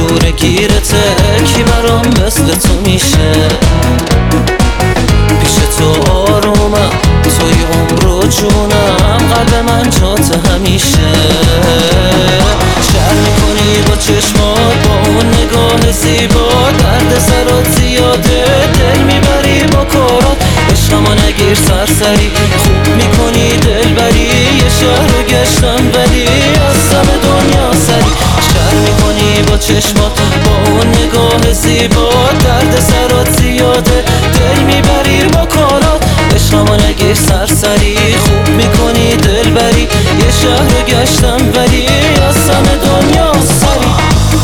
جور گیرته کی برام مثل تو میشه. پیش تو آرومم، توی عمر و جونم، قلب من جات همیشه. شهر میکنی با چشمات، با اون نگاه زیبا، درد سرات زیاده، دل میبری با کارات. عشقمو نگیر سرسری، خوب میکنی دلبری. یه شهر رو گشتم ولی از همه دنیا سری. شهر میکنی با چشمات، با اون نگاه زیبا، درد سرات زیاده، دل میبری با کارات. عشقمو نگیر سرسری، خوب میکنی دلبری. یه شهر رو گشتم ولی از همه دنیا سری.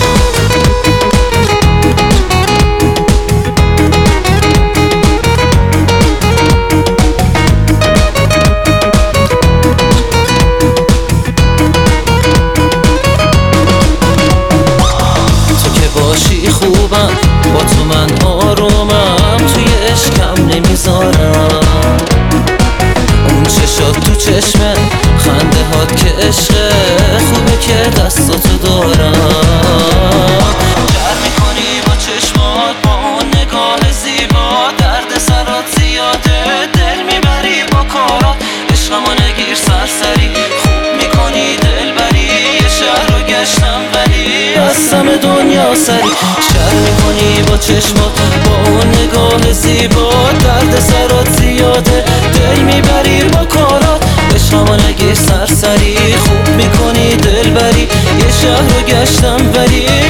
باشی خوبم، با تو من آرومم، توی عشقم نمیذارم. اون چشات تو چشمه، خنده هات که عشقه، خوبه که دستاتو دارم. شهر میکنی با چشمات، با اون نگاه زیبا، درد سرات زیاده، دل میبری با کارات. عشقمو نگیر سرسری، خوب میکنی دلبری. یه شهر رو گشتم ولی از همه دنیا سری. شهر میکنی با چشمات، با اون نگاه زیبا، درد سرات زیاده، دل میبری با کارات. عشقمو نگیر سرسری، خوب میکنی دلبری. یه شهر رو گشتم ولی